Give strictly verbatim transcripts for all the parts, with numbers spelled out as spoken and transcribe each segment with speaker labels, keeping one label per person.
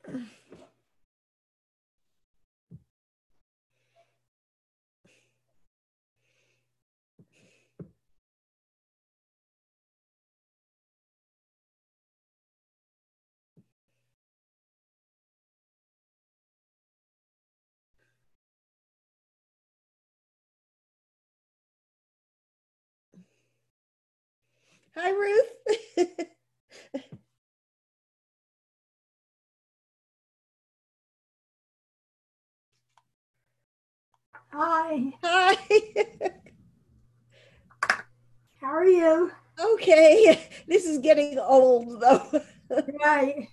Speaker 1: Hi, Ruth.
Speaker 2: Hi.
Speaker 1: Hi.
Speaker 2: How are you?
Speaker 1: Okay, this is getting old though.
Speaker 2: Right.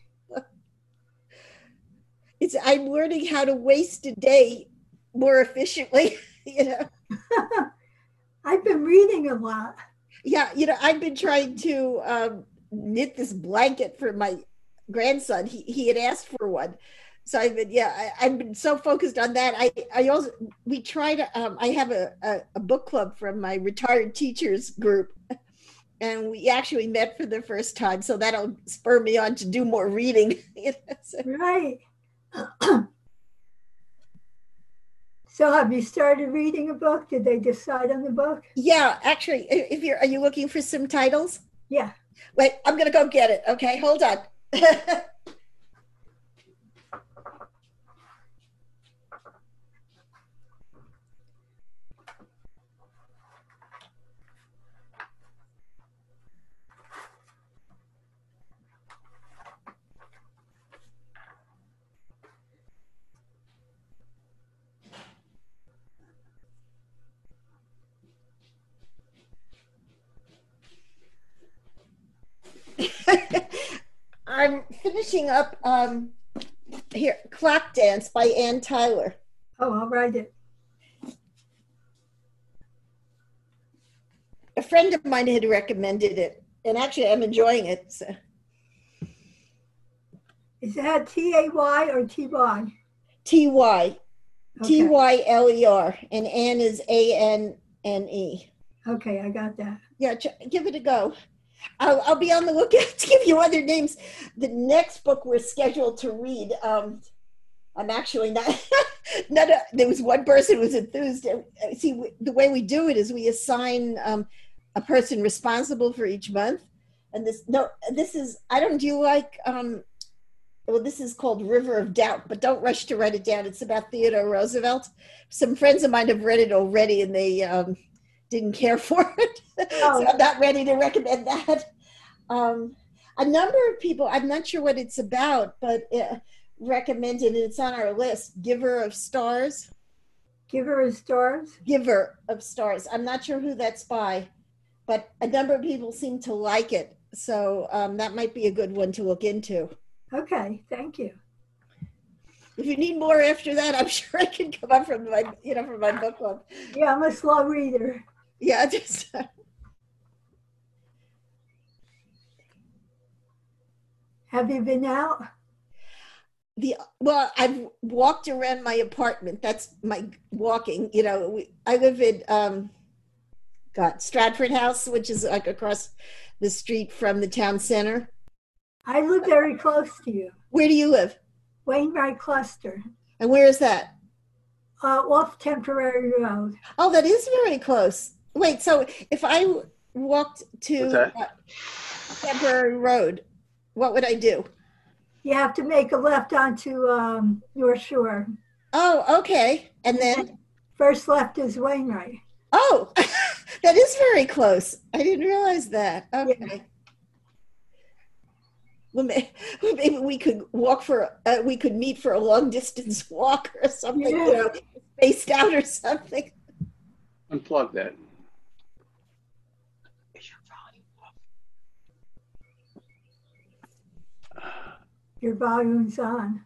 Speaker 1: It's I'm learning how to waste a day more efficiently. You know.
Speaker 2: I've been reading a lot.
Speaker 1: Yeah, you know, I've been trying to um, knit this blanket for my grandson. He he had asked for one, so I've been yeah I, I've been so focused on that. I I also we try to um, I have a, a a book club from my retired teachers group, and we actually met for the first time, so that'll spur me on to do more reading. You know, so.
Speaker 2: Right. So have you started reading a book? Did they decide on the book?
Speaker 1: Yeah, actually, if you're are you looking for some titles?
Speaker 2: Yeah.
Speaker 1: Wait, I'm gonna go get it. Okay, hold on. I'm finishing up um here Clock Dance by Ann Tyler.
Speaker 2: Oh, I'll write it.
Speaker 1: A friend of mine had recommended it, and actually I'm enjoying it. So.
Speaker 2: Is that T A Y or T Y?
Speaker 1: T Y. T
Speaker 2: Okay.
Speaker 1: Y L E R. And Ann is A N N E.
Speaker 2: Okay, I got that.
Speaker 1: Yeah, ch- give it a go. I'll, I'll be on the lookout to give you other names. The next book we're scheduled to read, um, I'm actually not, not a, there was one person who was enthused. See, we, the way we do it is we assign um, a person responsible for each month. And this, no, this is, I don't, do you like, um, well, this is called River of Doubt, but don't rush to write it down. It's about Theodore Roosevelt. Some friends of mine have read it already and they um, didn't care for it.
Speaker 2: Oh.
Speaker 1: So I'm not ready to recommend that. Um, a number of people, I'm not sure what it's about, but uh, recommended, and it's on our list, Giver of Stars.
Speaker 2: Giver of Stars?
Speaker 1: Giver of Stars. I'm not sure who that's by, but a number of people seem to like it. So um, that might be a good one to look into.
Speaker 2: Okay, thank you.
Speaker 1: If you need more after that, I'm sure I can come up from my, you know, from my book club.
Speaker 2: Yeah, I'm a slow reader.
Speaker 1: Yeah, just.
Speaker 2: Have you been out?
Speaker 1: The well, I've walked around my apartment. That's my walking. You know, we, I live in um, got Stratford House, which is like across the street from the town center.
Speaker 2: I live very close to you.
Speaker 1: Where do you live?
Speaker 2: Wainwright Cluster.
Speaker 1: And where is that?
Speaker 2: Uh, off Temporary Road.
Speaker 1: Oh, that is very close. Wait, so if I walked to uh, Temporary Road, what would I do?
Speaker 2: You have to make a left onto um, North Shore.
Speaker 1: Oh, okay. And then?
Speaker 2: First left is Wainwright.
Speaker 1: Oh, that is very close. I didn't realize that. Okay. Yeah. Well, maybe we could walk for, uh, we could meet for a long distance walk or something, yeah. You know, spaced out or something.
Speaker 3: Unplug that.
Speaker 2: Your volume's on.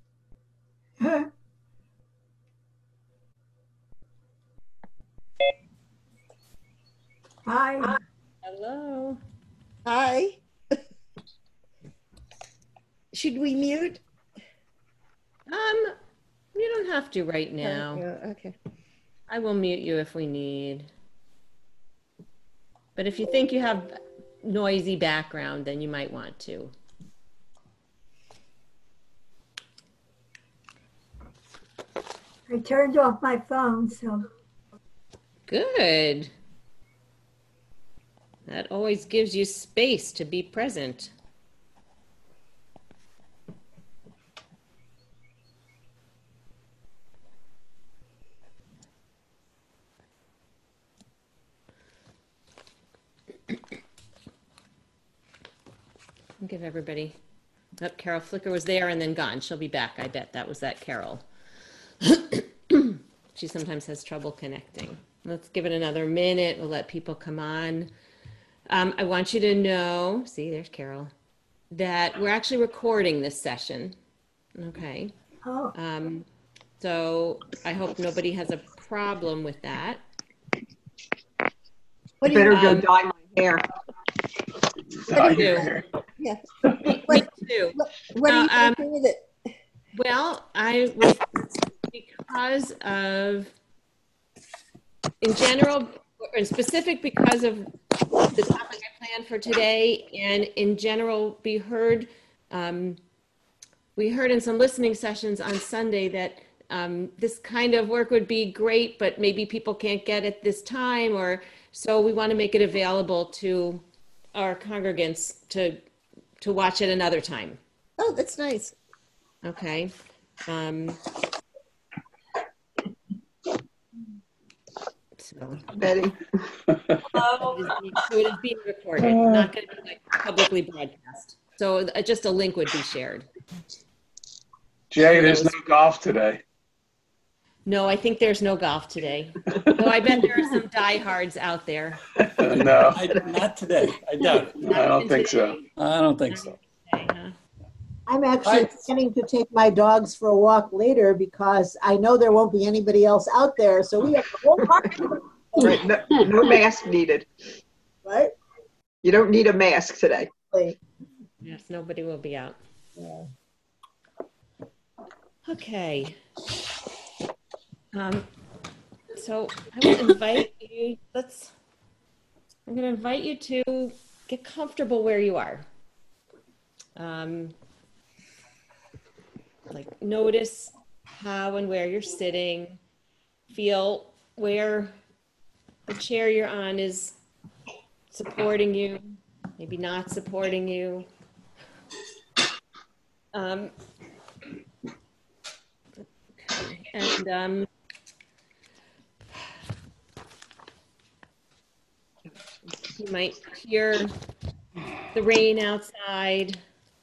Speaker 2: Hi.
Speaker 1: Hello. Hi. Should we mute?
Speaker 4: Um, you don't have to right now.
Speaker 1: Oh, okay.
Speaker 4: I will mute you if we need. But if you think you have noisy background, then you might want to.
Speaker 2: I turned off my phone, so
Speaker 4: Good. That always gives you space to be present. I'll give everybody. Oh, Carol Flicker was there and then gone. She'll be back. I bet that was that Carol. She sometimes has trouble connecting. Let's give it another minute. We'll let people come on. Um, I want you to know, see, there's Carol, that we're actually recording this session. Okay.
Speaker 2: oh,
Speaker 4: Um, so I hope nobody has a problem with that.
Speaker 1: What do you,
Speaker 5: Better go
Speaker 4: Um,
Speaker 5: dye my hair.
Speaker 1: what do you,
Speaker 4: do?
Speaker 1: yeah.
Speaker 4: Me, me
Speaker 1: What,
Speaker 4: too.
Speaker 1: what, what are you
Speaker 4: Uh, um,
Speaker 1: going to do with it?
Speaker 4: Well, I was, because of, in general, and specific because of the topic I planned for today, and in general, we heard, um, we heard in some listening sessions on Sunday that um, this kind of work would be great, but maybe people can't get it this time, or so we want to make it available to our congregants to to watch it another time.
Speaker 1: Oh, that's nice.
Speaker 4: Okay. Um, so,
Speaker 5: Betty.
Speaker 4: so it is being recorded, not going to be like publicly broadcast. So uh, just a link would be shared.
Speaker 3: Jay, there's no golf today.
Speaker 4: No, I think there's no golf today. Though I bet there are some diehards out there.
Speaker 3: No,
Speaker 6: I, not today. I doubt it.
Speaker 3: I don't think so.
Speaker 6: I don't think so.
Speaker 4: Today, huh?
Speaker 7: I'm actually
Speaker 6: Hi.
Speaker 7: planning to take my dogs for a walk later because I know there won't be anybody else out there. So we have the whole park,
Speaker 5: Right, no, no mask needed.
Speaker 7: right?
Speaker 5: You don't need a mask today.
Speaker 4: Yes, nobody will be out.
Speaker 7: Yeah.
Speaker 4: Okay. Um, so I will invite you, let's, I'm going to invite you to get comfortable where you are. Um, like notice how and where you're sitting. Feel where the chair you're on is supporting you, maybe not supporting you. Um, okay. And um, you might hear the rain outside.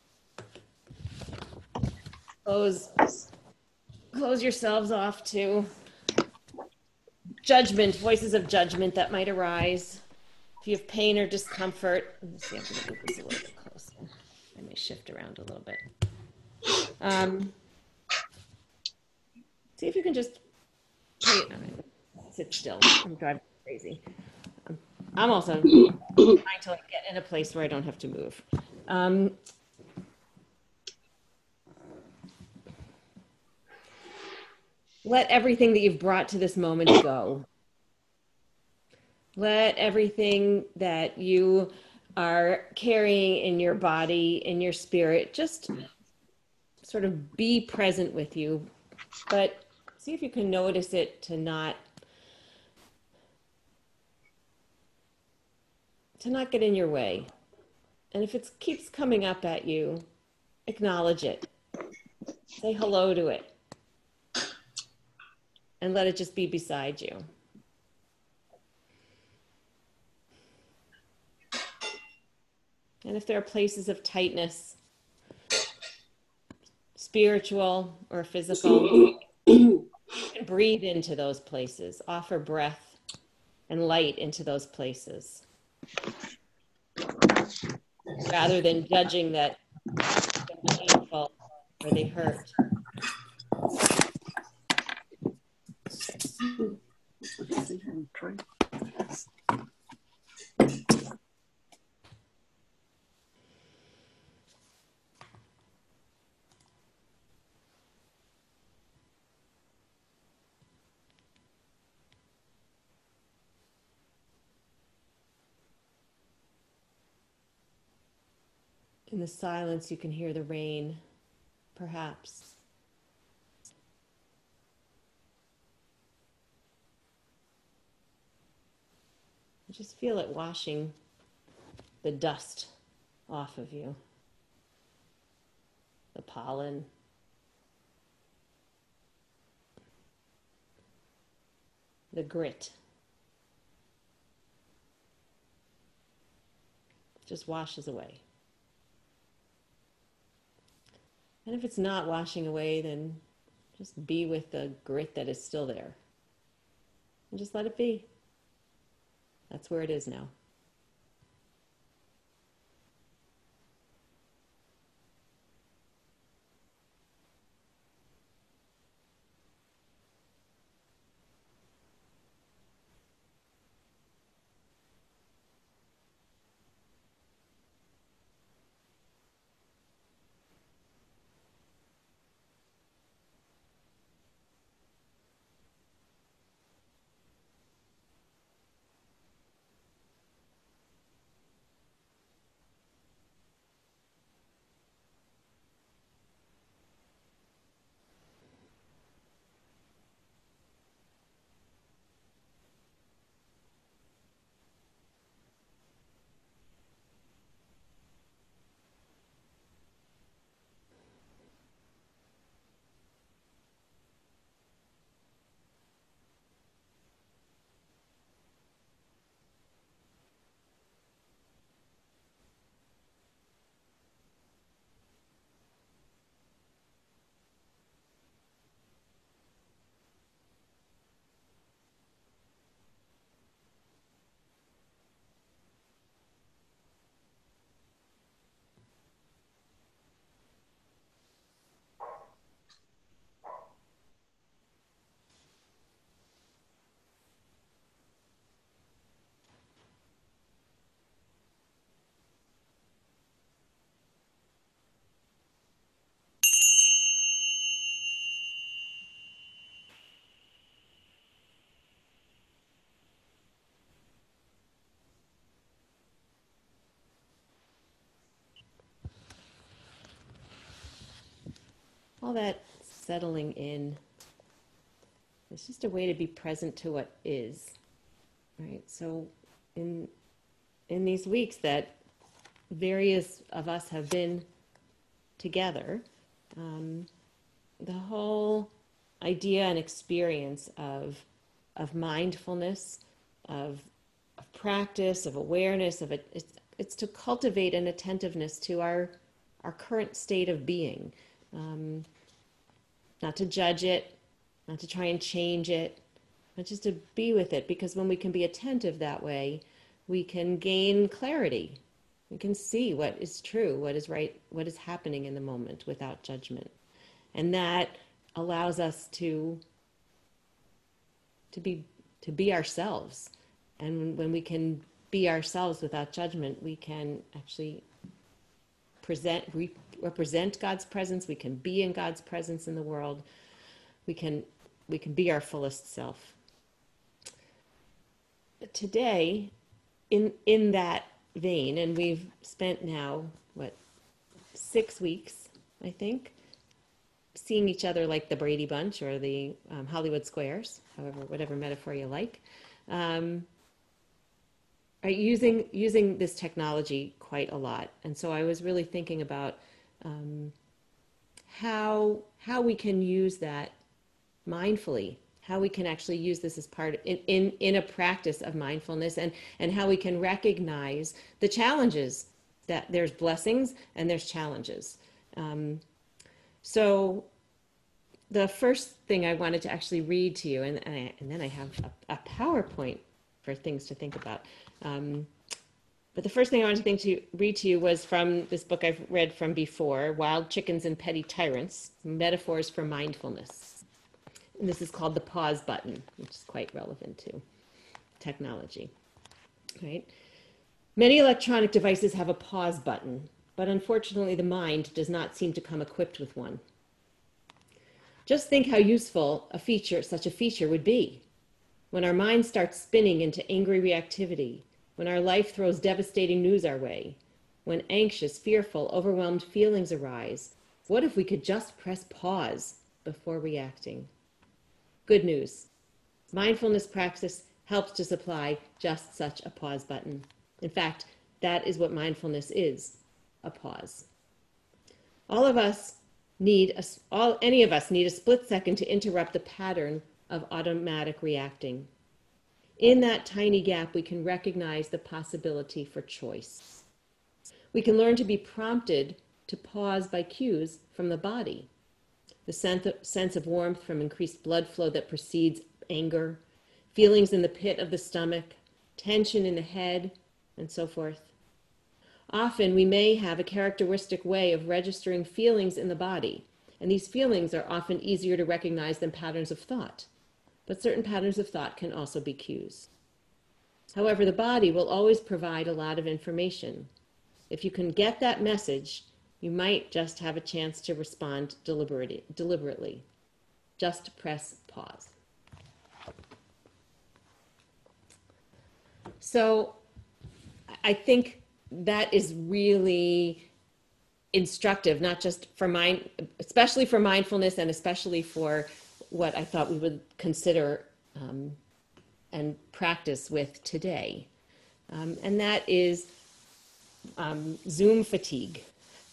Speaker 4: Close, close yourselves off to judgment, voices of judgment that might arise. If you have pain or discomfort, let me see, I'm going to move this a little bit closer. I may shift around a little bit. Um, see if you can just pay, all right, sit still. I'm driving crazy. I'm, I'm also trying to like, get in a place where I don't have to move. Um, let everything that you've brought to this moment go. Let everything that you are carrying in your body, in your spirit, just sort of be present with you. But see if you can notice it to not, to not get in your way. And if it keeps coming up at you, acknowledge it. Say hello to it. And let it just be beside you. And if there are places of tightness, spiritual or physical, breathe into those places. Offer breath and light into those places. Rather than judging that they're painful or they hurt. In the silence, you can hear the rain, perhaps. Just feel it washing the dust off of you, the pollen. The grit. Just washes away. And if it's not washing away, then just be with the grit that is still there. And just let it be. That's where it is now. All that settling in. It's just a way to be present to what is, right? So in in these weeks that various of us have been together, um, the whole idea and experience of of mindfulness, of, of practice, of awareness, of it, it's, it's to cultivate an attentiveness to our our current state of being. Um, not to judge it, not to try and change it, but just to be with it. Because when we can be attentive that way, we can gain clarity. We can see what is true, what is right, what is happening in the moment without judgment. And that allows us to, to be, to be ourselves. And when we can be ourselves without judgment, we can actually present, re- represent God's presence. We can be in God's presence in the world. We can, we can be our fullest self. But today, in in that vein, and we've spent now what six weeks, I think, seeing each other like the Brady Bunch or the um, Hollywood Squares, however, whatever metaphor you like. Um, Right, using using this technology quite a lot, and so I was really thinking about um, how how we can use that mindfully, how we can actually use this as part of, in, in in a practice of mindfulness, and and how we can recognize the challenges, that there's blessings and there's challenges. Um, so the first thing I wanted to actually read to you, and and, I, and then I have a, a PowerPoint for things to think about. Um, but the first thing I wanted to, think to read to you was from this book I've read from before, Wild Chickens and Petty Tyrants, Metaphors for Mindfulness. And this is called The Pause Button, which is quite relevant to technology, right? Many electronic devices have a pause button, but unfortunately the mind does not seem to come equipped with one. Just think how useful a feature, such a feature would be. When our mind starts spinning into angry reactivity, when our life throws devastating news our way, when anxious, fearful, overwhelmed feelings arise, what if we could just press pause before reacting? Good news. Mindfulness practice helps to supply just such a pause button. In fact, that is what mindfulness is, a pause. All of us need, a, all, any of us need a split second to interrupt the pattern of automatic reacting. In that tiny gap, we can recognize the possibility for choice. We can learn to be prompted to pause by cues from the body. The sense of warmth from increased blood flow that precedes anger, feelings in the pit of the stomach, tension in the head, and so forth. Often we may have a characteristic way of registering feelings in the body, and these feelings are often easier to recognize than patterns of thought. But certain patterns of thought can also be cues. However, the body will always provide a lot of information. If you can get that message, you might just have a chance to respond deliberately. deliberately. Just press pause. So I think that is really instructive, not just for mind, especially for mindfulness and especially for what I thought we would consider um, and practice with today. Um, and that is um, Zoom fatigue.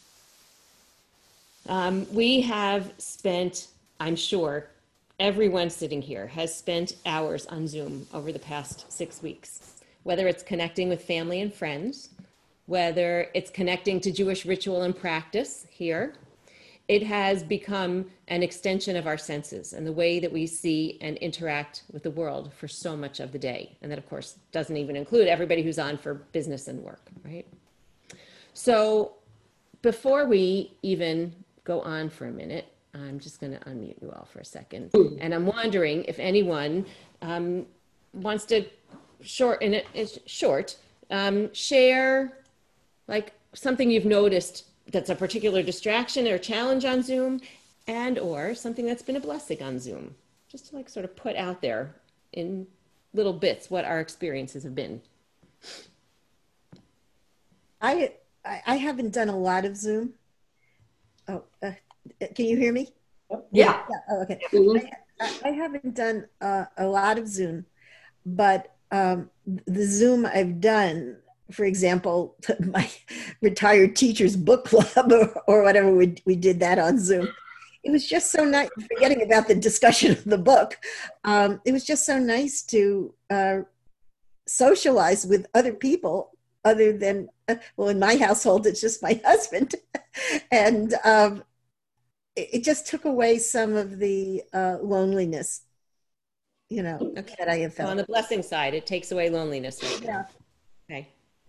Speaker 4: Um, we have spent, I'm sure, everyone sitting here has spent hours on Zoom over the past six weeks, whether it's connecting with family and friends, whether it's connecting to Jewish ritual and practice here. It has become an extension of our senses and the way that we see and interact with the world for so much of the day. And that, of course, doesn't even include everybody who's on for business and work, right? So before we even go on for a minute, I'm just going to unmute you all for a second. And I'm wondering if anyone um, wants to short, in it, short um, share like something you've noticed that's a particular distraction or challenge on Zoom, and or something that's been a blessing on Zoom, just to like sort of put out there in little bits what our experiences have been.
Speaker 1: I I, I haven't done a lot of Zoom. Oh, uh, can you hear me?
Speaker 8: Yeah.
Speaker 1: Yeah. Oh, okay.
Speaker 8: Mm-hmm.
Speaker 1: I, I haven't done uh, a lot of Zoom, but um, the Zoom I've done, for example, my retired teachers book club or, or whatever, we, we did that on Zoom. It was just so nice, forgetting about the discussion of the book. Um, it was just so nice to uh, socialize with other people other than, uh, well, in my household, it's just my husband. and um, it, it just took away some of the uh, loneliness, you know,
Speaker 4: Okay.
Speaker 1: that I have felt.
Speaker 4: So on the blessing side, it takes away loneliness. Right
Speaker 1: Yeah.
Speaker 4: Okay.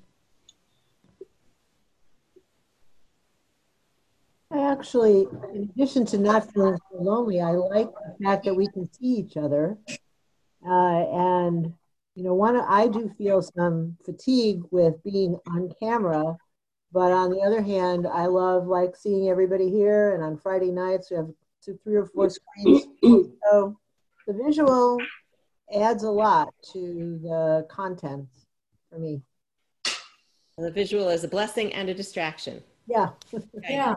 Speaker 7: I actually, in addition to not feeling so lonely, I like the fact that we can see each other. Uh, and, you know, one, I do feel some fatigue with being on camera, but on the other hand, I love like seeing everybody here, and on Friday nights we have two, three or four screens. So the visual adds a lot to the content for me.
Speaker 4: The visual is a blessing and a distraction.
Speaker 7: Yeah.
Speaker 4: Okay.
Speaker 8: Yeah.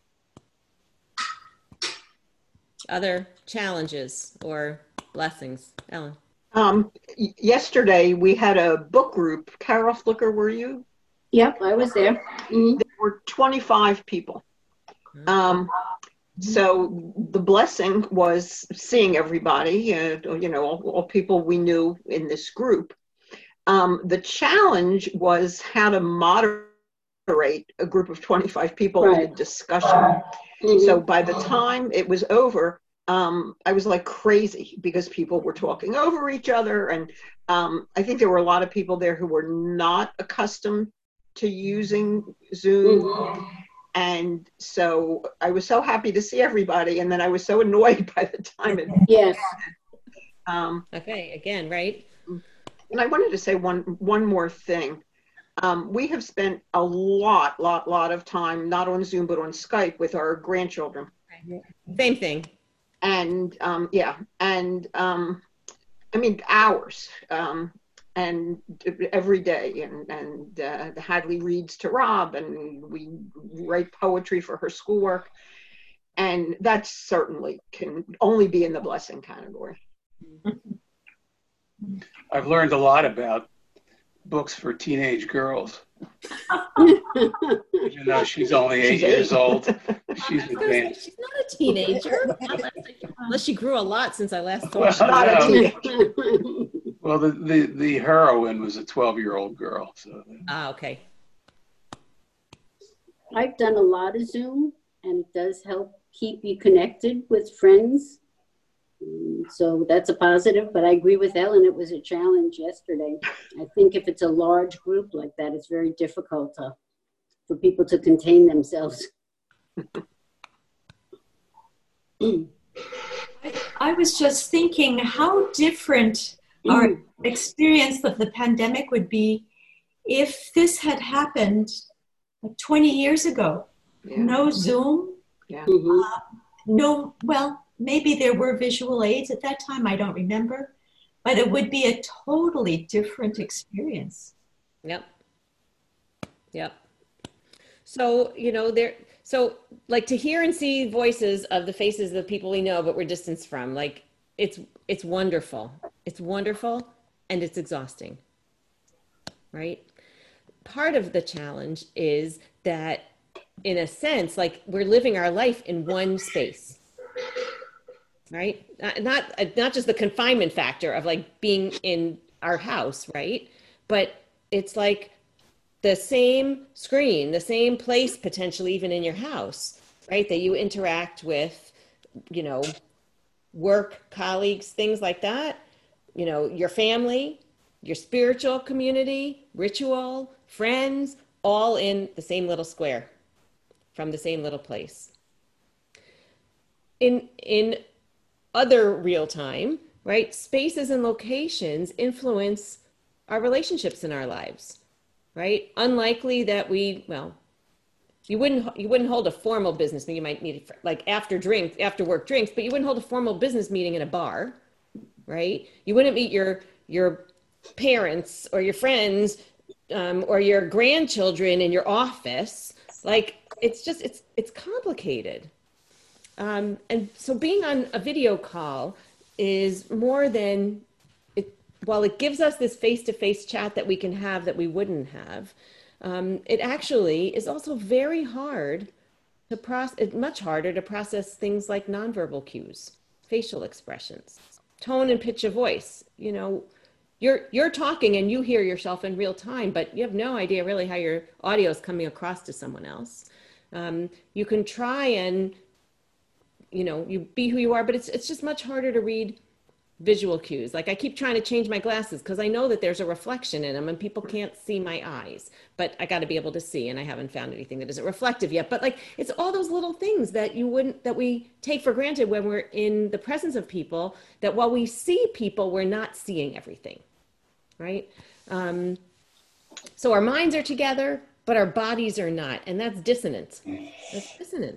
Speaker 4: Other challenges or blessings, Ellen?
Speaker 5: Um, y- yesterday we had a book group. Carol Flicker, were you?
Speaker 8: Yep, I was there. Mhm.
Speaker 5: There were twenty-five people. Um, so the blessing was seeing everybody, uh, you know, all, all people we knew in this group. Um, the challenge was how to moderate a group of twenty-five people in a
Speaker 8: Right.
Speaker 5: discussion.
Speaker 8: Mhm.
Speaker 5: So by the time it was over, um, I was like crazy because people were talking over each other. And um, I think there were a lot of people there who were not accustomed to using Zoom.
Speaker 8: Mhm.
Speaker 5: And so I was so happy to see everybody. And then I was so annoyed by the time it,
Speaker 8: Yes.
Speaker 5: um,
Speaker 4: Okay, again, right?
Speaker 5: and I wanted to say one, one more thing. Um, we have spent a lot, lot, lot of time, not on Zoom, but on Skype with our grandchildren.
Speaker 4: Same thing.
Speaker 5: And um, yeah, and um, I mean, hours, um, and every day. And, and uh, the Hadley reads to Rob, and we write poetry for her schoolwork. And that certainly can only be in the blessing category.
Speaker 3: I've learned a lot about books for teenage girls. Even though she's only eight
Speaker 5: She's
Speaker 3: years
Speaker 5: eight.
Speaker 3: old, she's
Speaker 4: I was gonna say,
Speaker 3: advanced.
Speaker 4: she's not a teenager. Unless she grew a lot since I last saw
Speaker 3: Well,
Speaker 4: her.
Speaker 5: Not a
Speaker 3: no.
Speaker 5: teenager.
Speaker 3: Well, the, the, the heroine was a twelve-year-old girl. So
Speaker 4: Ah, okay.
Speaker 8: I've done a lot of Zoom, and it does help keep you connected with friends. Mm, So that's a positive, but I agree with Ellen, it was a challenge yesterday. I think if it's a large group like that, it's very difficult to, for people to contain themselves.
Speaker 9: I was just thinking how different our experience of the pandemic would be if this had happened like twenty years ago.
Speaker 5: Yeah.
Speaker 9: No Zoom,
Speaker 5: Yeah.
Speaker 8: Mhm.
Speaker 9: no, well, maybe there were visual aids at that time, I don't remember, but it would be a totally different experience.
Speaker 4: Yep. Yep. So, you know, there, so like to hear and see voices of the faces of the people we know, but we're distanced from, like, it's, it's wonderful. It's wonderful and it's exhausting, right? Part of the challenge is that in a sense, like we're living our life in one space, right? Not, not, not just the confinement factor of like being in our house, right? But it's like the same screen, the same place, potentially even in your house, right? That you interact with, you know, work, colleagues, things like that, you know, your family, your spiritual community, ritual, friends, all in the same little square from the same little place. In, in other real time, right? Spaces and locations influence our relationships in our lives, right? Unlikely that we, well, you wouldn't, you wouldn't hold a formal business meeting. You might meet like after drink, after work drinks, but you wouldn't hold a formal business meeting in a bar, right? You wouldn't meet your, your parents or your friends um, or your grandchildren in your office. Like, it's just, it's, it's complicated. Um, and so being on a video call is more than, it, while it gives us this face-to-face chat that we can have that we wouldn't have, um, it actually is also very hard to process, much harder to process things like nonverbal cues, facial expressions, tone and pitch of voice. You know, you're, you're talking and you hear yourself in real time, but you have no idea really how your audio is coming across to someone else. Um, you can try and, you know, you be who you are, but it's, it's just much harder to read visual cues. Like I keep trying to change my glasses because I know that there's a reflection in them and people can't see my eyes, but I got to be able to see, and I haven't found anything that isn't reflective yet. But like, it's all those little things that you wouldn't, that we take for granted when we're in the presence of people, that while we see people, we're not seeing everything, right? Um, so our minds are together, but our bodies are not, and that's dissonance. That's dissonance.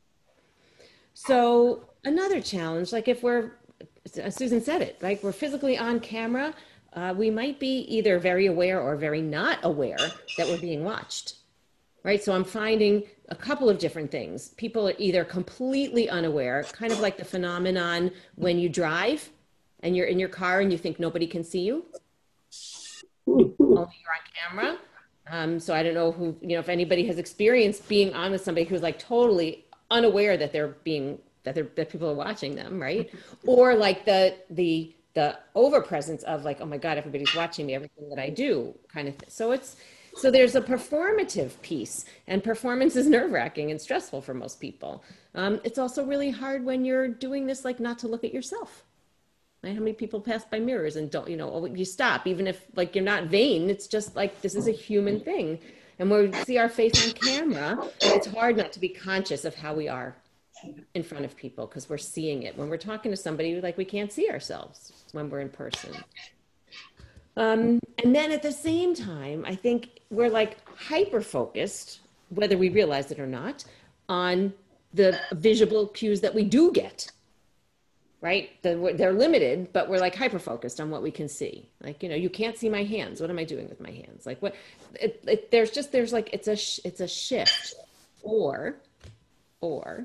Speaker 4: So another challenge, like if we're, Susan said it, like we're physically on camera, uh, we might be either very aware or very not aware that we're being watched, right? So I'm finding a couple of different things. People are either completely unaware, kind of like the phenomenon when you drive and you're in your car and you think nobody can see you. Only you're on camera. Um, so I don't know who, you know, if anybody has experienced being on with somebody who's like totally unaware that they're being, that they're, that people are watching them, right? Or like the, the, the over presence of like, oh my God, everybody's watching me, everything that I do kind of thing. So it's, so there's a performative piece, and performance is nerve wracking and stressful for most people. Um, it's also really hard when you're doing this, like not to look at yourself. Right? How many people pass by mirrors and don't, you know, you stop, even if like you're not vain, it's just like, this is a human thing. And when we see our face on camera, it's hard not to be conscious of how we are in front of people because we're seeing it. When we're talking to somebody, like we can't see ourselves when we're in person. Um, and then at the same time, I think we're like hyper-focused, whether we realize it or not, on the visual cues that we do get. Right? The, they're limited, but we're like hyper-focused on what we can see. Like, you know, you can't see my hands. What am I doing with my hands? Like what, it, it, there's just, there's like, it's a, sh- it's a shift or, or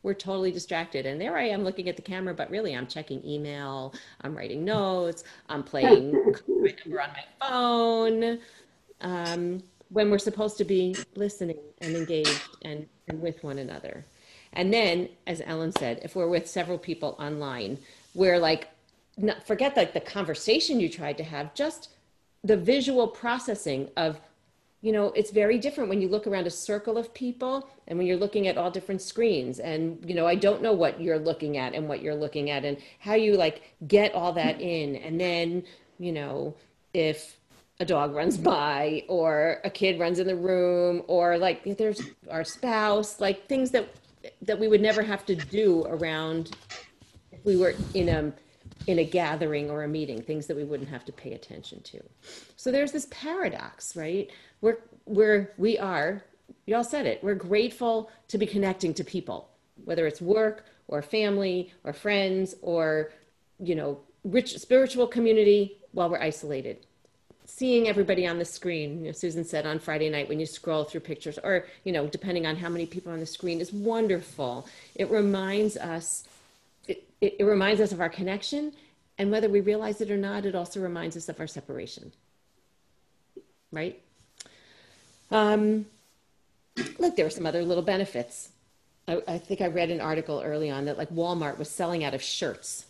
Speaker 4: we're totally distracted. And there I am looking at the camera, but really I'm checking email, I'm writing notes, I'm playing my number on my phone, um, when we're supposed to be listening and engaged and, and with one another. And then, as Ellen said, if we're with several people online, we're like, not, forget like the conversation you tried to have, just the visual processing of, you know, it's very different when you look around a circle of people and when you're looking at all different screens. And, you know, I don't know what you're looking at and what you're looking at and how you like get all that in. And then, you know, if a dog runs by or a kid runs in the room or like if there's our spouse, like things that, that we would never have to do around if we were in a, in a gathering or a meeting, things that we wouldn't have to pay attention to. So there's this paradox, right? We're, we're, we are, you all said it, we're grateful to be connecting to people, whether it's work or family or friends or, you know, rich spiritual community while we're isolated. Seeing everybody on the screen, you know, Susan said on Friday night when you scroll through pictures or, you know, depending on how many people on the screen is wonderful. It reminds us It, it, it reminds us of our connection, and whether we realize it or not, it also reminds us of our separation, right? Um, look, there were some other little benefits. I, I think I read an article early on that like Walmart was selling out of shirts.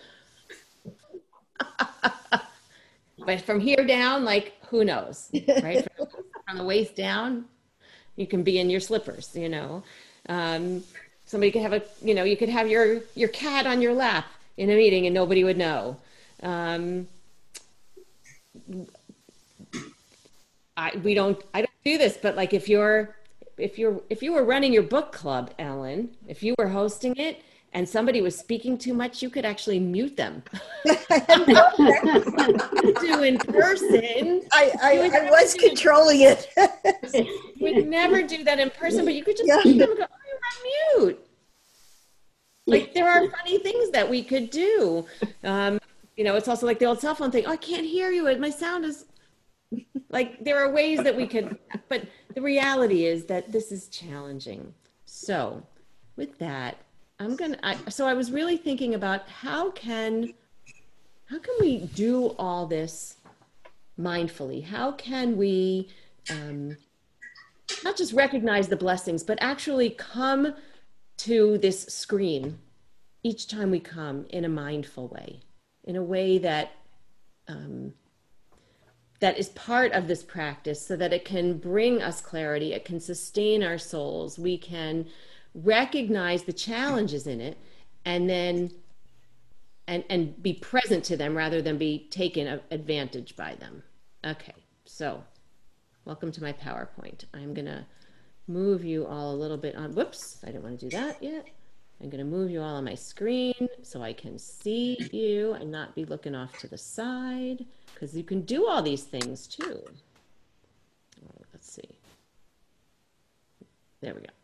Speaker 4: But from here down, like, who knows, right? From, from the waist down, you can be in your slippers, you know. Um, Somebody could have a, you know, you could have your, your cat on your lap in a meeting and nobody would know. Um, I, we don't, I don't do this, but like if you're, if you're, if you were running your book club, Ellen, if you were hosting it and somebody was speaking too much, you could actually mute them. Do in person.
Speaker 1: I, I, I was controlling it.
Speaker 4: You would never do that in person, but you could just
Speaker 1: Yeah.
Speaker 4: mute them and go, oh, you're on mute. Like there are funny things that we could do. Um, you know, it's also like the old cell phone thing. Oh, I can't hear you. My sound is like, there are ways that we could, but the reality is that this is challenging. So with that, I'm going to, so I was really thinking about how can, how can we do all this mindfully? How can we um, not just recognize the blessings, but actually come to this screen each time we come in a mindful way, in a way that um, that is part of this practice so that it can bring us clarity, it can sustain our souls, we can recognize the challenges in it and then and and be present to them rather than be taken advantage by them. Okay, so welcome to my PowerPoint. I'm gonna move you all a little bit on, whoops, I didn't want to do that yet. I'm gonna move you all on my screen so I can see you and not be looking off to the side, because you can do all these things too. Oh, let's see. There we go.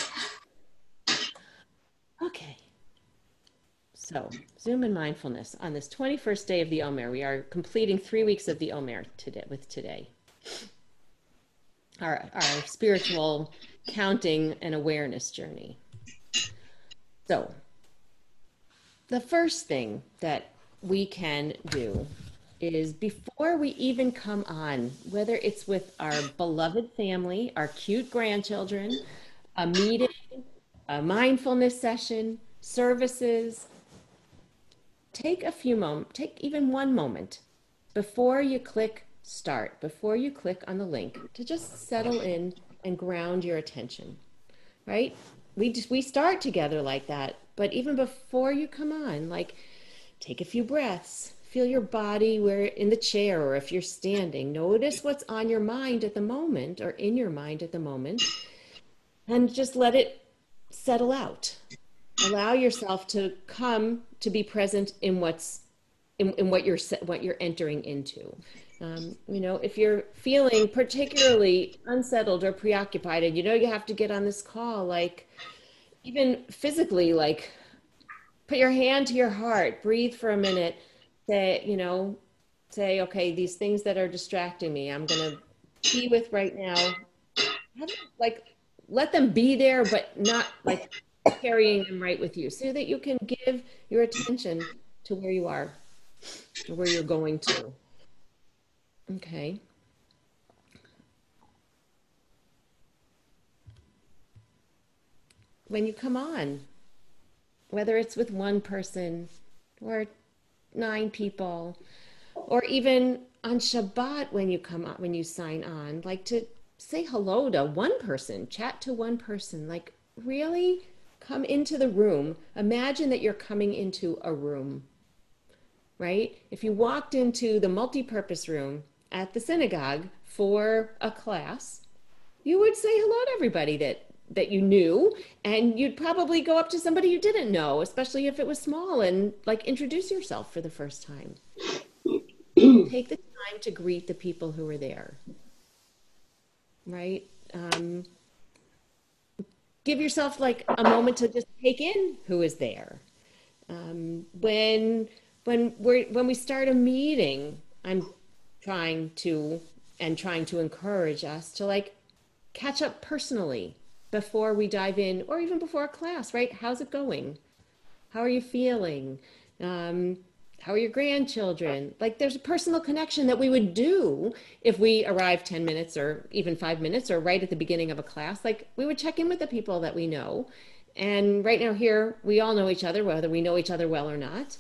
Speaker 4: Okay. So, Zoom and mindfulness on this twenty-first day of the Omer. We are completing three weeks of the Omer today, with today. Our, our spiritual counting and awareness journey. So, the first thing that we can do is before we even come on, whether it's with our beloved family, our cute grandchildren, a meeting, a mindfulness session, services, take a few moments, take even one moment before you click start, before you click on the link, to just settle in and ground your attention, right? We just, we start together like that, but even before you come on, like take a few breaths, feel your body where in the chair or if you're standing, notice what's on your mind at the moment or in your mind at the moment, and just let it settle out. Allow yourself to come to be present in what's in, in what you're what you're entering into. Um, you know, if you're feeling particularly unsettled or preoccupied, and you know you have to get on this call, like even physically, like put your hand to your heart, breathe for a minute, say, you know, say, okay, these things that are distracting me, I'm gonna be with right now. Have, like, let them be there, but not like carrying them right with you so that you can give your attention to where you are, or where you're going to. Okay. When you come on, whether it's with one person or nine people, or even on Shabbat when you come on, when you sign on, like to say hello to one person, chat to one person, like really come into the room. Imagine that you're coming into a room, right? If you walked into the multi-purpose room at the synagogue for a class, you would say hello to everybody that that you knew, and you'd probably go up to somebody you didn't know, especially if it was small, and like introduce yourself for the first time. Take the time to greet the people who are there, right? Um, give yourself like a moment to just take in who is there. Um, when when we're when we start a meeting, I'm trying to and trying to encourage us to like catch up personally before we dive in, or even before a class, right? How's it going? How are you feeling? Um, how are your grandchildren? Like there's a personal connection that we would do if we arrived ten minutes or even five minutes or right at the beginning of a class. Like we would check in with the people that we know. And right now here, we all know each other, whether we know each other well or not.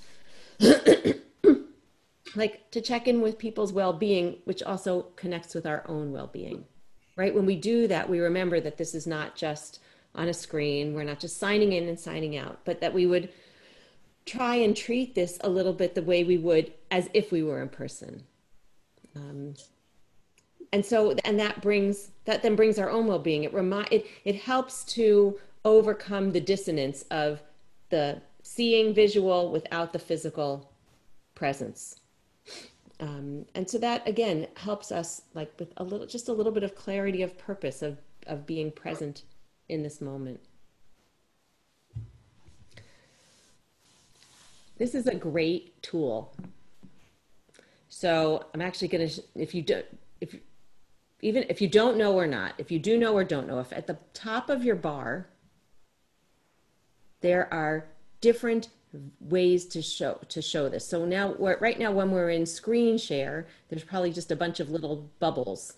Speaker 4: Like to check in with people's well-being, which also connects with our own well-being. Right? When we do that, we remember that this is not just on a screen. We're not just signing in and signing out, but that we would try and treat this a little bit the way we would as if we were in person. Um, and so, and that brings, that then brings our own well-being. It remind, it, it helps to overcome the dissonance of the seeing visual without the physical presence. Um, and so that again helps us like with a little, just a little bit of clarity of purpose of, of being present in this moment. This is a great tool. So I'm actually going to, if you do, if even if you don't know or not, if you do know or don't know, if at the top of your bar, there are different ways to show to show this. So now we're, right now when we're in screen share, there's probably just a bunch of little bubbles.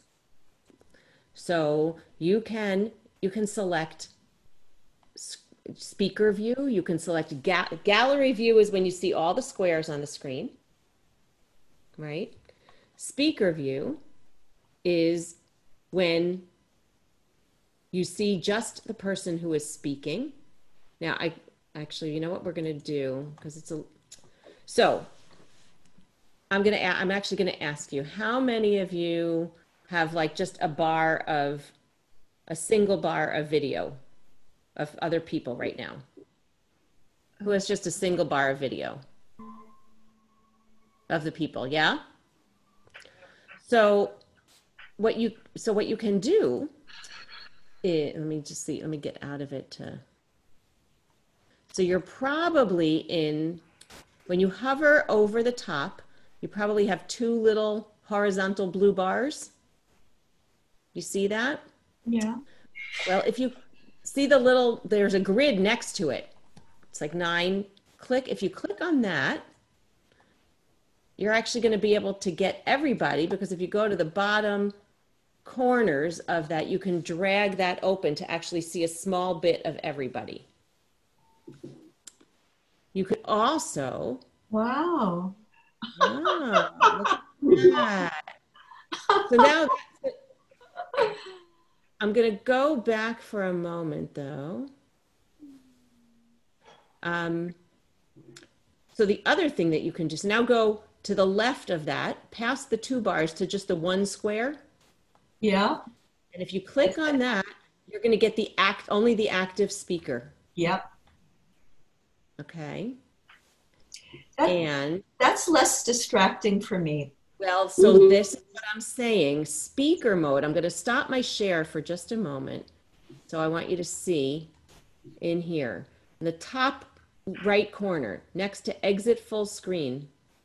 Speaker 4: So you can you can select speaker view, you can select ga gallery view is when you see all the squares on the screen, right? Speaker view is when you see just the person who is speaking. Now I Actually, you know what we're going to do, because it's a, so I'm going to, I'm actually going to ask you, how many of you have like just a bar of, a single bar of video of other people right now? Who has just a single bar of video of the people? Yeah. So what you, so what you can do is, let me just see, let me get out of it to, so you're probably in, when you hover over the top, you probably have two little horizontal blue bars. You see that?
Speaker 9: Yeah.
Speaker 4: Well, if you see the little, there's a grid next to it. It's like nine, click. If you click on that, you're actually going to be able to get everybody, because if you go to the bottom corners of that, you can drag that open to actually see a small bit of everybody. You could also,
Speaker 9: wow,
Speaker 4: wow, look at that. So now that's it. I'm going to go back for a moment though. Um, so the other thing that you can just now go to the left of that, past the two bars to just the one square.
Speaker 9: Yeah.
Speaker 4: And if you click on that, you're going to get the act, only the active speaker.
Speaker 9: Yep.
Speaker 4: Okay.
Speaker 9: That,
Speaker 4: and
Speaker 9: that's less distracting for me.
Speaker 4: Well, so mm-hmm. This is what I'm saying. Speaker mode. I'm going to stop my share for just a moment. So I want you to see in here, in the top right corner, next to exit full screen,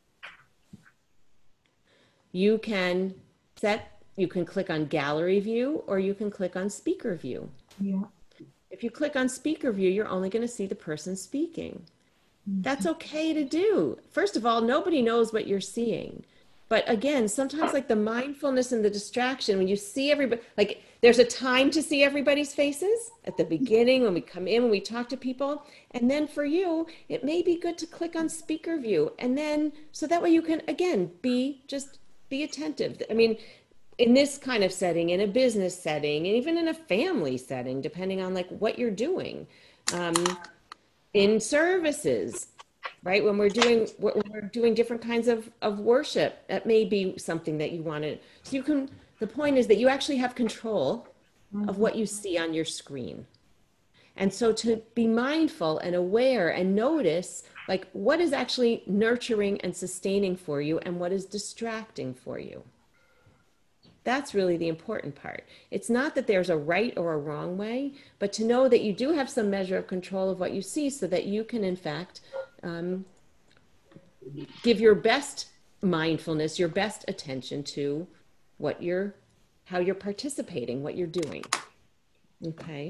Speaker 4: you can set, you can click on gallery view, or you can click on speaker view.
Speaker 9: Yeah.
Speaker 4: If you click on speaker view, you're only going to see the person speaking. That's okay to do. First of all, nobody knows what you're seeing. But again, sometimes like the mindfulness and the distraction, when you see everybody, like there's a time to see everybody's faces at the beginning, when we come in, when we talk to people. And then for you, it may be good to click on speaker view. And then, so that way you can, again, be, just be attentive. I mean, in this kind of setting, in a business setting, and even in a family setting, depending on like what you're doing, um, in services, right? When we're doing, when we're doing different kinds of, of worship, that may be something that you want to, so you can, the point is that you actually have control of what you see on your screen. And so to be mindful and aware and notice like what is actually nurturing and sustaining for you and what is distracting for you. That's really the important part. It's not that there's a right or a wrong way, but to know that you do have some measure of control of what you see so that you can, in fact, um, give your best mindfulness, your best attention to what you're, how you're participating, what you're doing. Okay.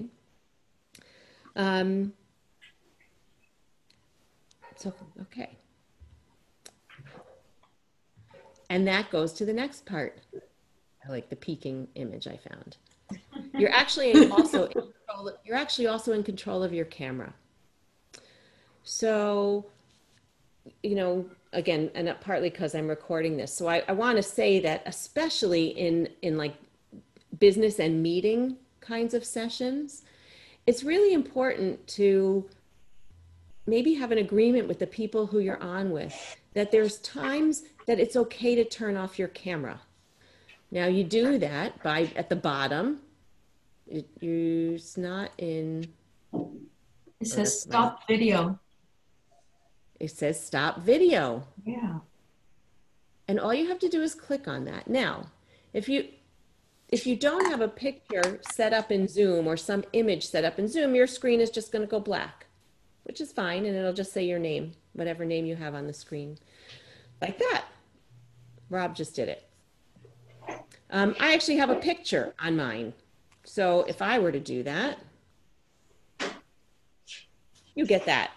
Speaker 4: Um, so, okay. And that goes to the next part. I like the peeking image I found. You're actually in also in control, you're actually also in control of your camera. So, you know, again, and partly because I'm recording this. So I, I want to say that especially in, in like business and meeting kinds of sessions, it's really important to maybe have an agreement with the people who you're on with, that there's times that it's okay to turn off your camera. Now you do that by, at the bottom, it, it's not in.
Speaker 9: It says stop video.
Speaker 4: It says stop video.
Speaker 9: Yeah.
Speaker 4: And all you have to do is click on that. Now, if you, if you don't have a picture set up in Zoom or some image set up in Zoom, your screen is just going to go black, which is fine. And it'll just say your name, whatever name you have on the screen, like that. Rob just did it. Um, I actually have a picture on mine. So if I were to do that, you get that.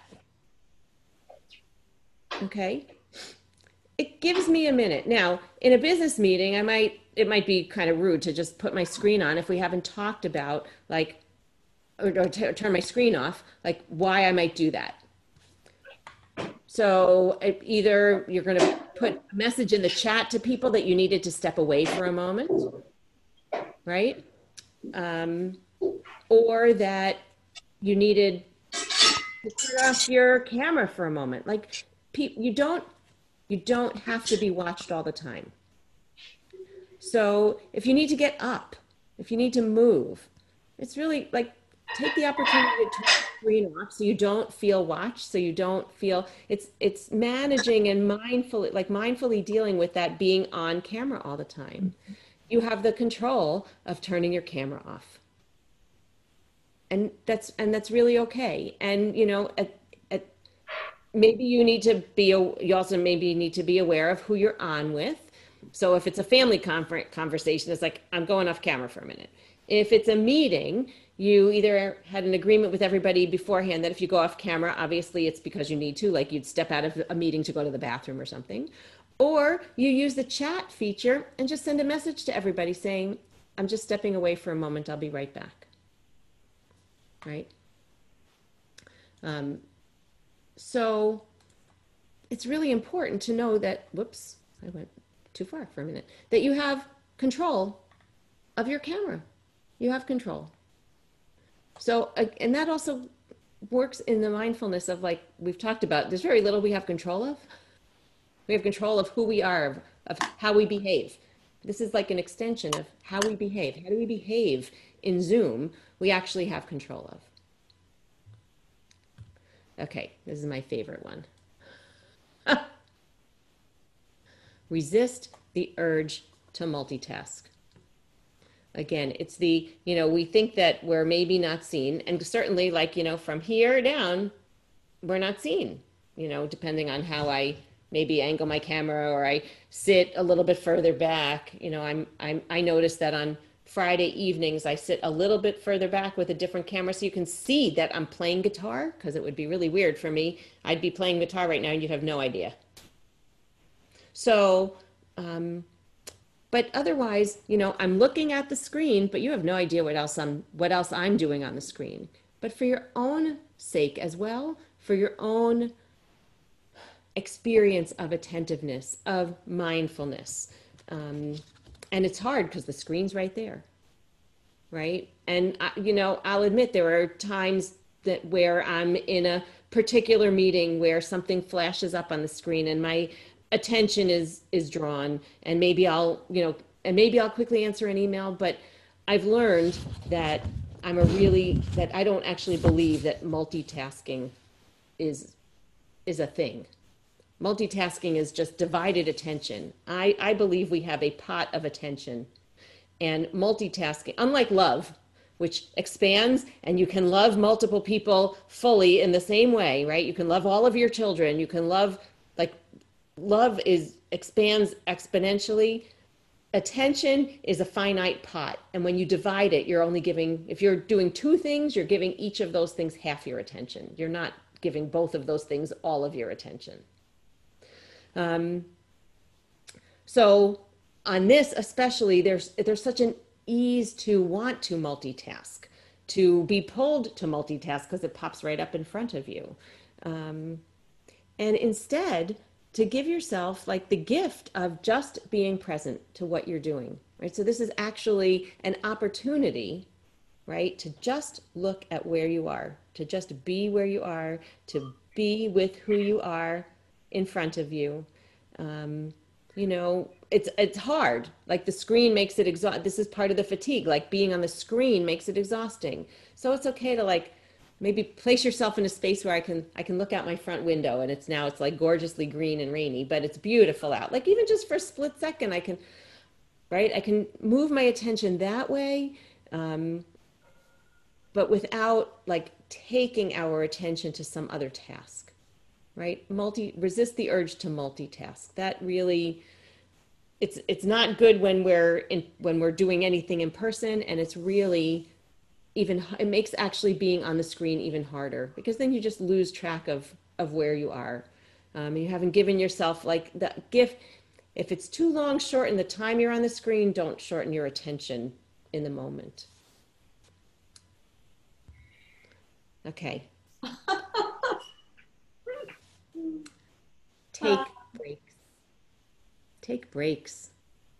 Speaker 4: Okay. It gives me a minute. Now, in a business meeting, I might, it might be kind of rude to just put my screen on if we haven't talked about like, or, or t- turn my screen off, like why I might do that. So it, either you're going to put a message in the chat to people that you needed to step away for a moment, right? Um, or that you needed to turn off your camera for a moment. Like pe- you don't, you don't have to be watched all the time. So if you need to get up, if you need to move, it's really like take the opportunity to turn the screen off so you don't feel watched, so you don't feel, it's it's managing and mindfully, like mindfully dealing with that being on camera all the time. You have the control of turning your camera off. And that's, and that's really okay. And, you know, at, at, maybe you need to be, you also maybe need to be aware of who you're on with. So if it's a family confer- conversation, it's like, I'm going off camera for a minute. If it's a meeting, you either had an agreement with everybody beforehand that if you go off camera, obviously it's because you need to, like you'd step out of a meeting to go to the bathroom or something, or you use the chat feature and just send a message to everybody saying, I'm just stepping away for a moment, I'll be right back, right? Um, so it's really important to know that, whoops, I went too far for a minute, that you have control of your camera. You have control. So, and that also works in the mindfulness of like, we've talked about, there's very little we have control of. We have control of who we are, of, of how we behave. This is like an extension of how we behave. How do we behave in Zoom? We actually have control of. Okay, this is my favorite one. Resist the urge to multitask. Again, it's the, you know, we think that we're maybe not seen, and certainly like, you know, from here down, we're not seen, you know, depending on how I maybe angle my camera or I sit a little bit further back. You know, I'm, I'm, I notice that on Friday evenings, I sit a little bit further back with a different camera so you can see that I'm playing guitar, because it would be really weird for me. I'd be playing guitar right now and you'd have no idea. So, um, but otherwise, you know, I'm looking at the screen, but you have no idea what else I'm, what else I'm doing on the screen. But for your own sake as well, for your own experience of attentiveness, of mindfulness. Um, and it's hard because the screen's right there, right? And, I, you know, I'll admit there are times that where I'm in a particular meeting where something flashes up on the screen and my attention is is drawn, and maybe I'll, you know, and maybe I'll quickly answer an email, but I've learned that I'm a really, that I don't actually believe that multitasking is is a thing. Multitasking is just divided attention. I, I believe we have a pot of attention, and multitasking, unlike love, which expands and you can love multiple people fully in the same way, right? You can love all of your children. You can love, like, love is expands exponentially. Attention is a finite pot. And when you divide it, you're only giving, if you're doing two things, you're giving each of those things half your attention. You're not giving both of those things all of your attention. Um, so on this, especially, there's, there's such an ease to want to multitask, to be pulled to multitask because it pops right up in front of you. Um, and instead, to give yourself like the gift of just being present to what you're doing, right? So this is actually an opportunity, right? To just look at where you are, to just be where you are, to be with who you are in front of you. Um, you know, it's, it's hard. Like the screen makes it exhaust. This is part of the fatigue, like being on the screen makes it exhausting. So it's okay to like, maybe place yourself in a space where I can, I can look out my front window and it's now, it's like gorgeously green and rainy, but it's beautiful out. Like even just for a split second, I can, right? I can move my attention that way. Um, but without like taking our attention to some other task, right? Multi, resist the urge to multitask. That really, it's, it's not good when we're in, when we're doing anything in person, and it's really, even it makes actually being on the screen even harder, because then you just lose track of of where you are. Um, you haven't given yourself like the gift. If it's too long, shorten the time you're on the screen. Don't shorten your attention in the moment. Okay. Take breaks. Take breaks.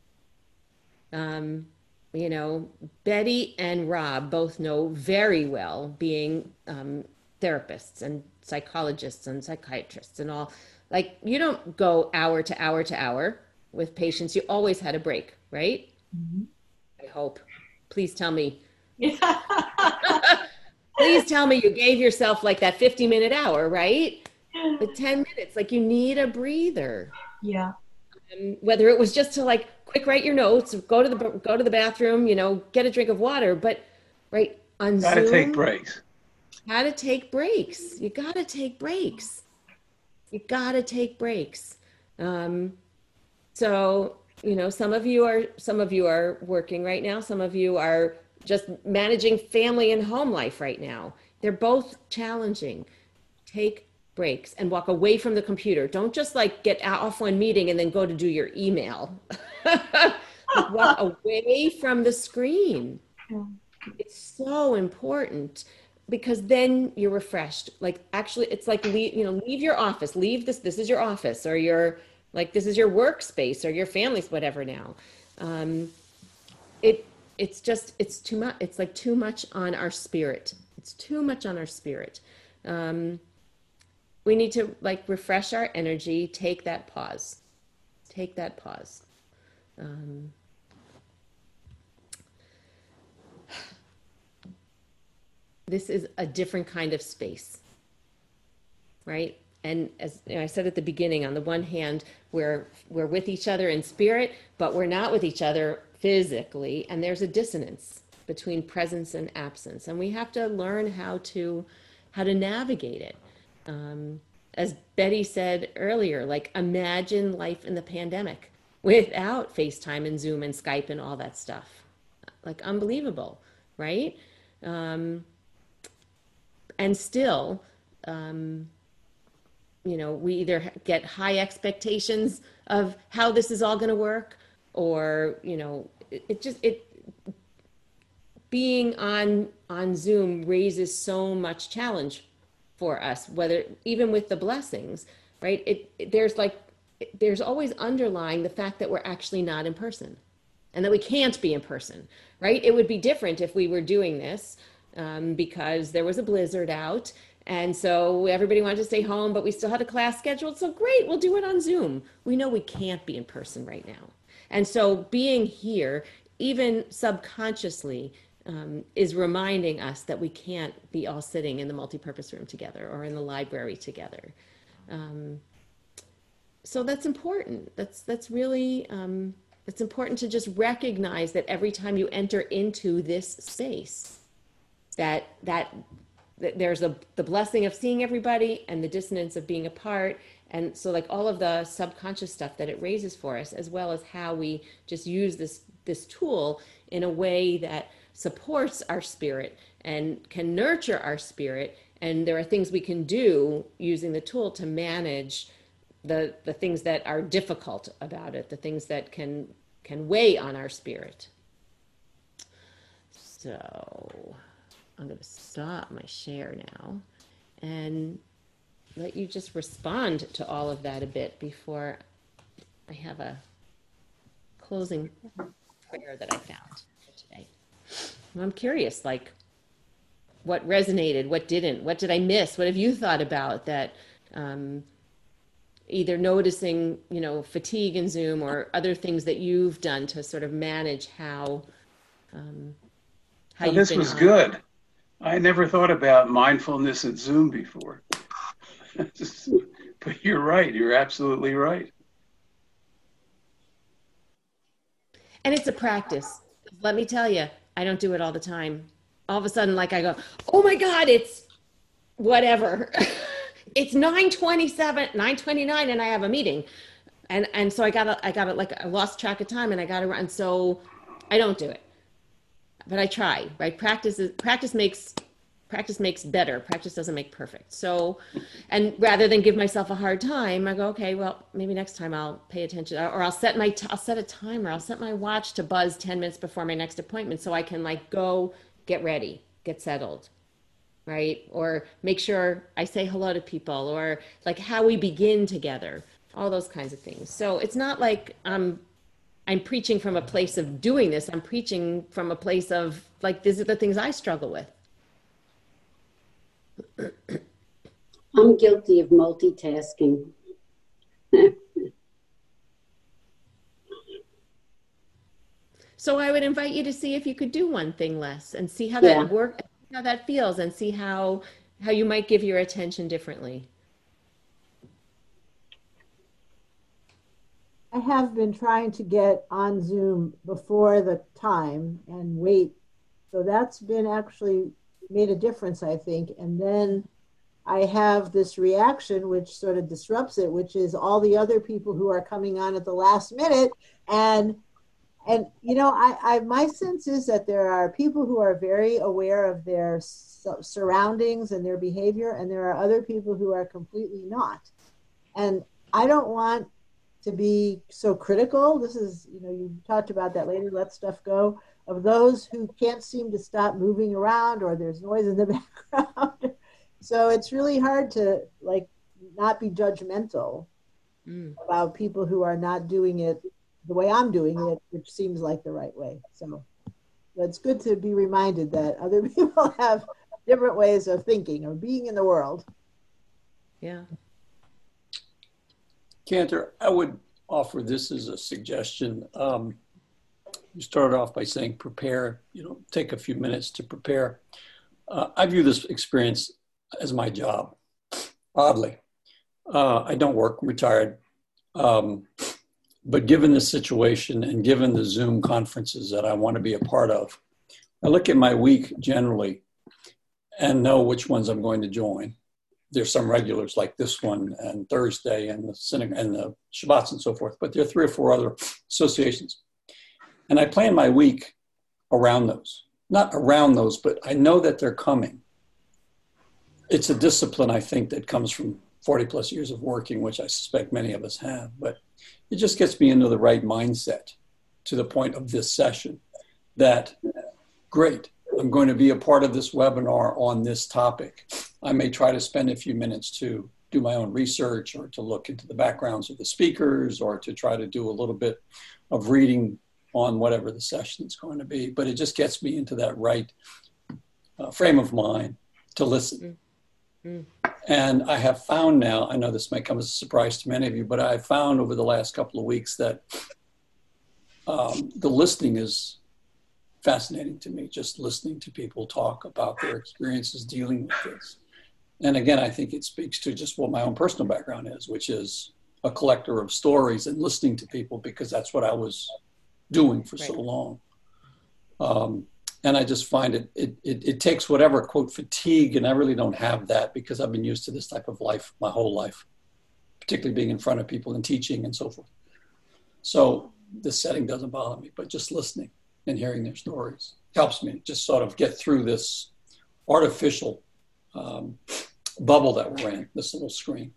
Speaker 4: Um, you know, Betty and Rob both know very well, being um, therapists and psychologists and psychiatrists and all, like you don't go hour to hour to hour with patients. You always had a break, right? Mm-hmm. I hope. Please tell me. Yeah. Please tell me you gave yourself like that fifty minute hour, right? But ten minutes, like you need a breather.
Speaker 9: Yeah.
Speaker 4: Um, whether it was just to like quick write your notes, go to the go to the bathroom, you know, get a drink of water, but right on
Speaker 3: Gotta
Speaker 4: Zoom,
Speaker 3: take breaks.
Speaker 4: How to take breaks. You gotta take breaks. You gotta take breaks. Um, so you know, some of you are some of you are working right now. Some of you are just managing family and home life right now. They're both challenging. Take breaks and walk away from the computer. Don't just like get off one meeting and then go to do your email. Like walk away from the screen. It's so important, because then you're refreshed. Like actually it's like, leave, you know, leave your office, leave this, this is your office, or your, like, this is your workspace or your family's whatever now. Um, it, it's just, it's too much. It's like too much on our spirit. It's too much on our spirit. Um, We need to like refresh our energy, take that pause, take that pause. Um, this is a different kind of space, right? And as you know, I said at the beginning, on the one hand, we're, we're with each other in spirit, but we're not with each other physically. And there's a dissonance between presence and absence. And we have to learn how to, how to navigate it. Um, as Betty said earlier, like imagine life in the pandemic without FaceTime and Zoom and Skype and all that stuff. like unbelievable, right? Um, and still, um, you know, we either get high expectations of how this is all going to work, or, you know, it, it just, it, being on, on Zoom raises so much challenge for us, whether, even with the blessings, right? It, it there's like, there's always underlying the fact that we're actually not in person and that we can't be in person, right? It would be different if we were doing this um, because there was a blizzard out. And so everybody wanted to stay home, but we still had a class scheduled. So great, we'll do it on Zoom. We know we can't be in person right now. And so being here, even subconsciously, um, is reminding us that we can't be all sitting in the multipurpose room together or in the library together. Um, so that's important. That's, that's really, um, it's important to just recognize that every time you enter into this space, that, that, that there's a, the blessing of seeing everybody and the dissonance of being apart. And so like all of the subconscious stuff that it raises for us, as well as how we just use this, this tool in a way that supports our spirit and can nurture our spirit. And there are things we can do using the tool to manage the, the things that are difficult about it, the things that can, can weigh on our spirit. So I'm going to stop my share now and let you just respond to all of that a bit before I have a closing prayer that I found for today. Well, I'm curious, like, what resonated, what didn't, what did I miss? What have you thought about that, um, either noticing, you know, fatigue in Zoom or other things that you've done to sort of manage how, um, how
Speaker 3: well,
Speaker 4: you've
Speaker 3: this
Speaker 4: been
Speaker 3: was
Speaker 4: on.
Speaker 3: good. I never thought about mindfulness at Zoom before. But you're right. You're absolutely right.
Speaker 4: And it's a practice. Let me tell you, I don't do it all the time. All of a sudden, like I go, oh my God, it's whatever. It's nine twenty-seven, nine twenty-nine, and I have a meeting. And and so I got to, I got to, like, I lost track of time and I got to run. So I don't do it. But I try, right? Practice is, practice makes, practice makes better. Practice doesn't make perfect. So, and rather than give myself a hard time, I go, okay, well, maybe next time I'll pay attention, or I'll set my, I'll set a timer. I'll set my watch to buzz ten minutes before my next appointment so I can like go get ready, get settled, right? Or make sure I say hello to people, or like how we begin together, all those kinds of things. So it's not like I'm, I'm preaching from a place of doing this. I'm preaching from a place of like, these are the things I struggle with.
Speaker 8: I'm guilty of multitasking.
Speaker 4: So I would invite you to see if you could do one thing less and see how
Speaker 8: Yeah.
Speaker 4: that works, how that feels, and see how, how you might give your attention differently.
Speaker 7: I have been trying to get on Zoom before the time and wait. So that's been actually made a difference, I think. And then I have this reaction which sort of disrupts it, which is all the other people who are coming on at the last minute. And, and you know, I, I my sense is that there are people who are very aware of their su- surroundings and their behavior, and there are other people who are completely not. And I don't want to be so critical. This is, you know, you talked about that later, let stuff go, of those who can't seem to stop moving around, or there's noise in the background. So it's really hard to like not be judgmental mm. about people who are not doing it the way I'm doing it, which seems like the right way. So it's good to be reminded that other people have different ways of thinking or being in the world.
Speaker 4: Yeah.
Speaker 6: Cantor, I would offer this as a suggestion. Um, you started off by saying prepare, you know, take a few minutes to prepare. Uh, I view this experience as my job, oddly. Uh, I don't work, I'm retired. Um, but given the situation and given the Zoom conferences that I want to be a part of, I look at my week generally and know which ones I'm going to join. There's some regulars like this one and Thursday and the synagogue and the Shabbats and so forth, but there are three or four other associations. And I plan my week around those. Not around those, but I know that they're coming. It's a discipline, I think, that comes from forty plus years of working, which I suspect many of us have, but it just gets me into the right mindset to the point of this session that, great, I'm going to be a part of this webinar on this topic. I may try to spend a few minutes to do my own research or to look into the backgrounds of the speakers or to try to do a little bit of reading on whatever the session is going to be. But it just gets me into that right uh, frame of mind to listen. Mm-hmm. And I have found now, I know this may come as a surprise to many of you, but I've found over the last couple of weeks that um, the listening is fascinating to me, just listening to people talk about their experiences dealing with this. And again, I think it speaks to just what my own personal background is, which is a collector of stories and listening to people, because that's what I was doing for right. so long. Um, and I just find it, it, it, it takes whatever, quote, fatigue, and I really don't have that because I've been used to this type of life my whole life, particularly being in front of people and teaching and so forth. So this setting doesn't bother me, but just listening and hearing their stories helps me just sort of get through this artificial um, bubble that we're in, this little screen.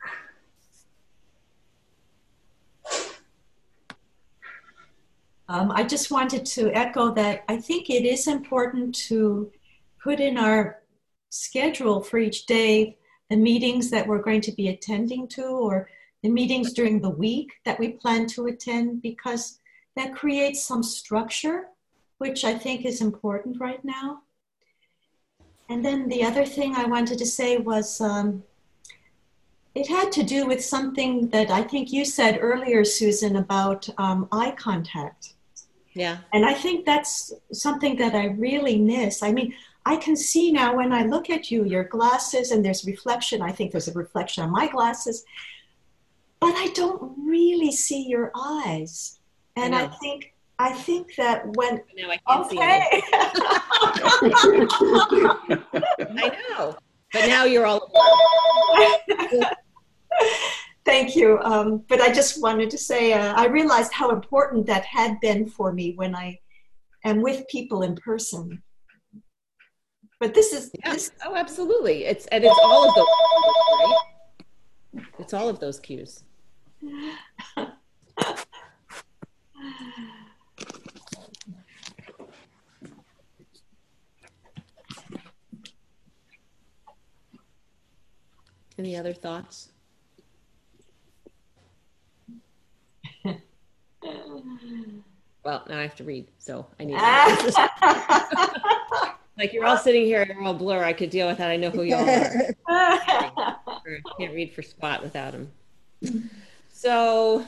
Speaker 9: Um, I just wanted to echo that I think it is important to put in our schedule for each day the meetings that we're going to be attending to, or the meetings during the week that we plan to attend, because that creates some structure, which I think is important right now. And then the other thing I wanted to say was, um, it had to do with something that I think you said earlier, Susan, about um, eye contact.
Speaker 4: Yeah.
Speaker 9: And I think that's something that I really miss. I mean, I can see now when I look at you, your glasses, and there's reflection. I think there's a reflection on my glasses, but I don't really see your eyes. And I, I think I think that when
Speaker 4: now I can't
Speaker 9: okay.
Speaker 4: see I know, but now you're all
Speaker 9: Thank you. Um, but I just wanted to say uh, I realized how important that had been for me when I am with people in person. But this is
Speaker 4: yeah.
Speaker 9: this.
Speaker 4: Oh, absolutely. It's and it's all of those cues, right? It's all of those cues. Any other thoughts? Well, now I have to read, so I need to like you're all sitting here, you're all blur. I could deal with that. I know who you all are. I can't read for squat without him. So,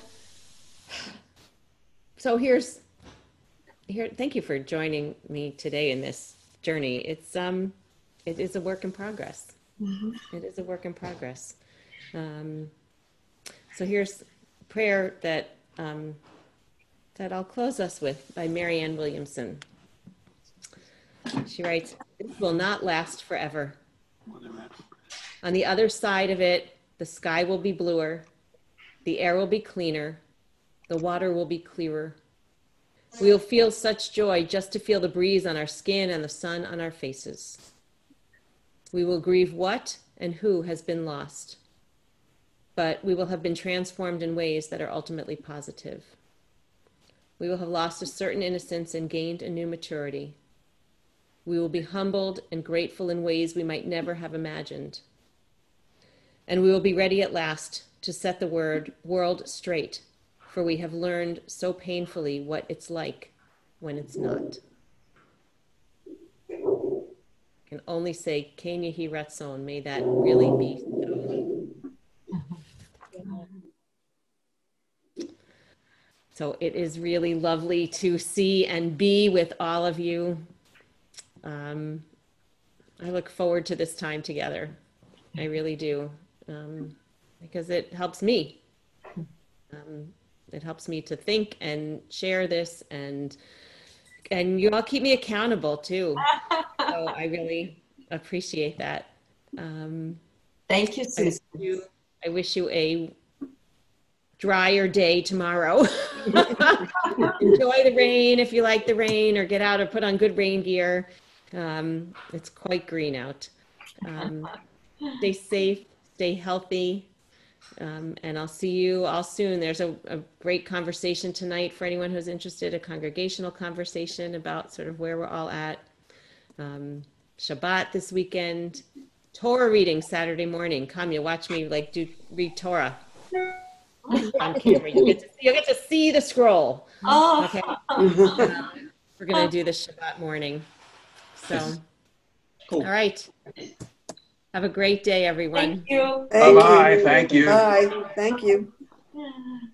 Speaker 4: so here's here. Thank you for joining me today in this journey. It's um, it is a work in progress. Mm-hmm. It is a work in progress. Um, so here's a prayer that um, that I'll close us with by Marianne Williamson. She writes, "This will not last forever. On the other side of it, the sky will be bluer, the air will be cleaner, the water will be clearer. We will feel such joy just to feel the breeze on our skin and the sun on our faces. We will grieve what and who has been lost, but we will have been transformed in ways that are ultimately positive. We will have lost a certain innocence and gained a new maturity. We will be humbled and grateful in ways we might never have imagined. And we will be ready at last to set the word world straight, for we have learned so painfully what it's like when it's not." I can only say, Kenya hi ratson, may that really be so. So it is really lovely to see and be with all of you. Um, I look forward to this time together. I really do, um, because it helps me. Um, it helps me to think and share this, and and you all keep me accountable too. So I really appreciate that. Um,
Speaker 9: Thank you, Susan.
Speaker 4: I wish you, I wish you a drier day tomorrow. Enjoy the rain if you like the rain, or get out or put on good rain gear. Um, it's quite green out. Um, stay safe, stay healthy, um, and I'll see you all soon. There's a, a great conversation tonight for anyone who's interested, a congregational conversation about sort of where we're all at. Um, Shabbat this weekend, Torah reading Saturday morning. Come, you watch me like do read Torah on camera. You get to see, you get to see the scroll.
Speaker 9: Oh,
Speaker 4: okay. Um, we're gonna do this Shabbat morning. So,
Speaker 6: Cool.
Speaker 4: All right. Have a great day, everyone.
Speaker 9: thank you.
Speaker 3: Bye-bye. Thank you.
Speaker 1: Bye. Thank you.
Speaker 9: Yeah.